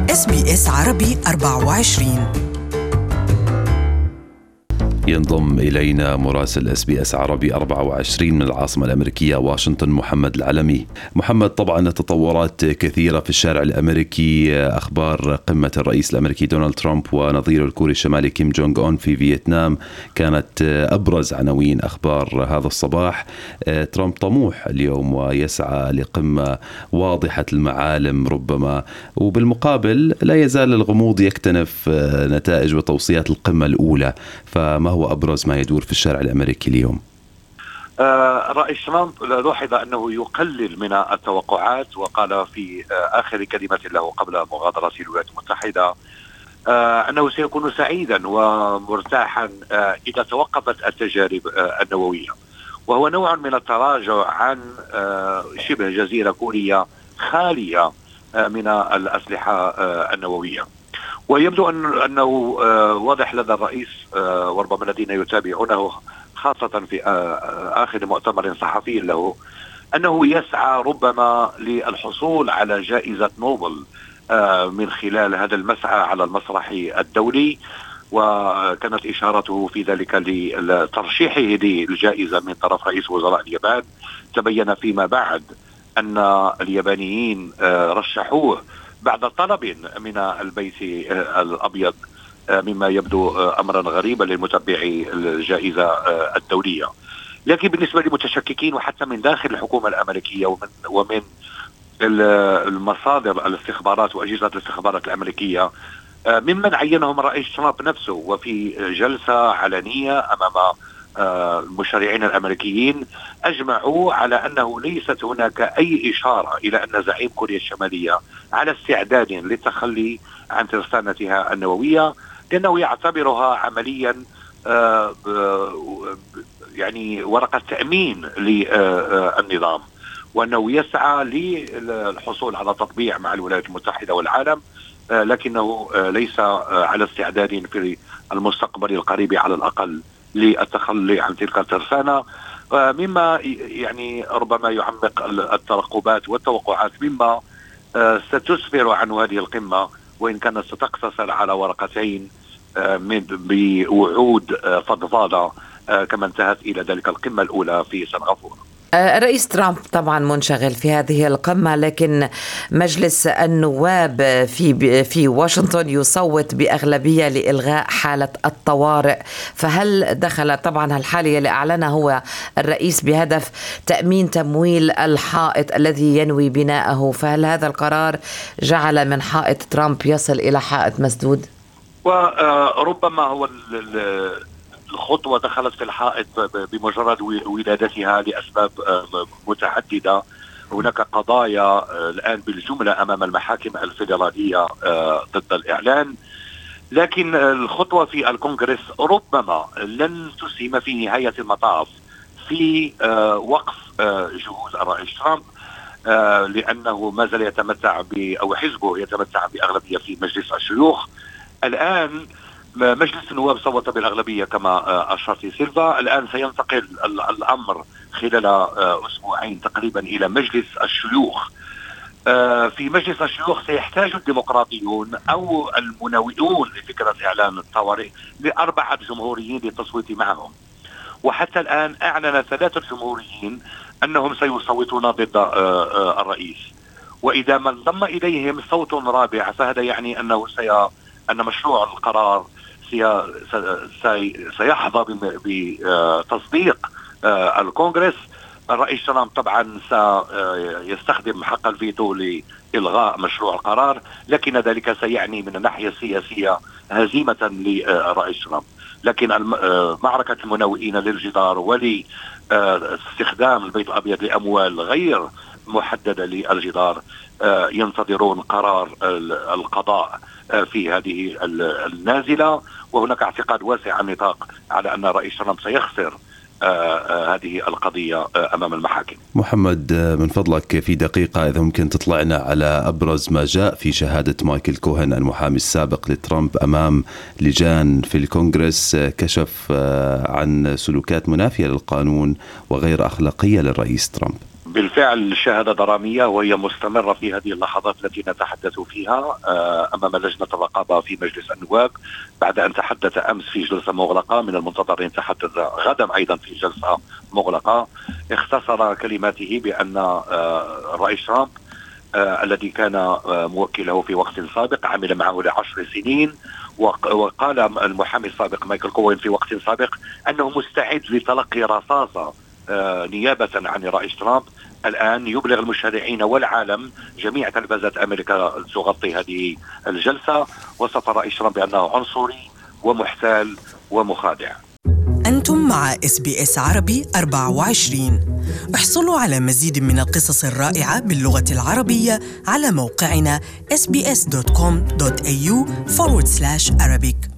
SBS عربي 24. ينضم إلينا مراسل SBS عربي 24 من العاصمة الأمريكية واشنطن، محمد العلمي. محمد، طبعا تطورات كثيرة في الشارع الأمريكي، أخبار قمة الرئيس الأمريكي دونالد ترامب ونظيره الكوري الشمالي كيم جونغ أون في فيتنام كانت أبرز عناوين أخبار هذا الصباح. ترامب طموح اليوم ويسعى لقمة واضحة المعالم ربما، وبالمقابل لا يزال الغموض يكتنف نتائج وتوصيات القمة الأولى. فما هو أبرز ما يدور في الشارع الأمريكي اليوم؟ رئيس ترامب لاحظ أنه يقلل من التوقعات، وقال في آخر كلمة له قبل مغادرة الولايات المتحدة أنه سيكون سعيدا ومرتاحا إذا توقفت التجارب النووية، وهو نوع من التراجع عن شبه جزيرة كورية خالية من الأسلحة النووية. ويبدو أنه واضح لدى الرئيس وربما الذين يتابعونه خاصة في آخر مؤتمر صحفي له أنه يسعى ربما للحصول على جائزة نوبل من خلال هذا المسعى على المسرح الدولي، وكانت إشارته في ذلك لترشيحه للجائزة من طرف رئيس وزراء اليابان. تبين فيما بعد أن اليابانيين رشحوه بعد طلب من البيت الأبيض، مما يبدو أمرا غريبا للمتبعي الجائزة الدولية. لكن بالنسبة للمتشككين وحتى من داخل الحكومة الأمريكية ومن المصادر الاستخبارات وأجهزة الاستخبارات الأمريكية، ممن عينهم الرئيس ترامب نفسه وفي جلسة علنية أمام المشرعين الأمريكيين، أجمعوا على أنه ليست هناك أي إشارة إلى أن زعيم كوريا الشمالية على استعداد للتخلي عن ترسانتها النووية، لأنه يعتبرها عمليا يعني ورقة تأمين للنظام، وأنه يسعى للحصول على تطبيع مع الولايات المتحدة والعالم، لكنه ليس على استعداد في المستقبل القريب على الأقل للتخلي عن تلك الترسانة، مما يعني ربما يعمق الترقبات والتوقعات، مما ستسفر عن هذه القمة، وإن كانت ستقتصر على ورقتين بوعود فضفاضة كما انتهت إلى ذلك القمة الأولى في سنغافورة. الرئيس ترامب طبعا منشغل في هذه القمة، لكن مجلس النواب في واشنطن يصوت بأغلبية لإلغاء حالة الطوارئ. فهل دخل طبعا الحالة اللي أعلنها هو الرئيس بهدف تأمين تمويل الحائط الذي ينوي بناءه، فهل هذا القرار جعل من حائط ترامب يصل إلى حائط مسدود؟ وربما هو الخطوة دخلت في الحائط بمجرد ولادتها لأسباب متعددة. هناك قضايا الآن بالجملة أمام المحاكم الفيدرالية ضد الإعلان، لكن الخطوة في الكونغرس ربما لن تسهم في نهاية المطاف في وقف جهود الرئيس ترامب، لأنه ما زال يتمتع أو حزبه يتمتع بأغلبية في مجلس الشيوخ. الآن مجلس النواب صوت بالأغلبية كما أشرت سيلفا. الآن سينتقل الأمر خلال أسبوعين تقريبا إلى مجلس الشيوخ. في مجلس الشيوخ سيحتاج الديمقراطيون أو المناوئون لفكرة إعلان الطوارئ ل4 جمهوريين للتصويت معهم، وحتى الآن أعلن 3 جمهوريين أنهم سيصوتون ضد الرئيس، وإذا ما انضم إليهم صوت رابع فهذا يعني أن مشروع القرار سيحظى بتصديق الكونغرس. الرئيس ترامب طبعا سيستخدم حق الفيتو لإلغاء مشروع القرار، لكن ذلك سيعني من الناحية السياسية هزيمة للرئيس ترامب. لكن معركة المناوئين للجدار ولاستخدام البيت الأبيض لأموال غير محددة للجدار ينتظرون قرار القضاء في هذه النازلة، وهناك اعتقاد واسع النطاق على أن الرئيس ترامب سيخسر هذه القضية أمام المحاكم. محمد، من فضلك في دقيقة إذا ممكن تطلعنا على أبرز ما جاء في شهادة مايكل كوهن المحامي السابق لترامب أمام لجان في الكونغرس، كشف عن سلوكات منافية للقانون وغير أخلاقية للرئيس ترامب. بالفعل شهادة درامية، وهي مستمرة في هذه اللحظات التي نتحدث فيها أمام لجنة الرقابة في مجلس النواب، بعد أن تحدث أمس في جلسة مغلقة. من المنتظر أن يتحدث غدا أيضا في جلسة مغلقة. اختصر كلماته بأن الرئيس ترامب الذي كان موكله في وقت سابق عمل معه ل10 سنين، وقال المحامي السابق مايكل كوين في وقت سابق أنه مستعد لتلقي رصاصة نيابة عن الرئيس ترامب. الآن يبلغ المشاهدين والعالم، جميع تلفزيونات أمريكا تغطي هذه الجلسة، وصف الرئيس ترامب بأنه عنصري ومحتال ومخادع. أنتم مع SBS عربي 24. احصلوا على مزيد من القصص الرائعة باللغة العربية على موقعنا sbs.com.au/Arabic.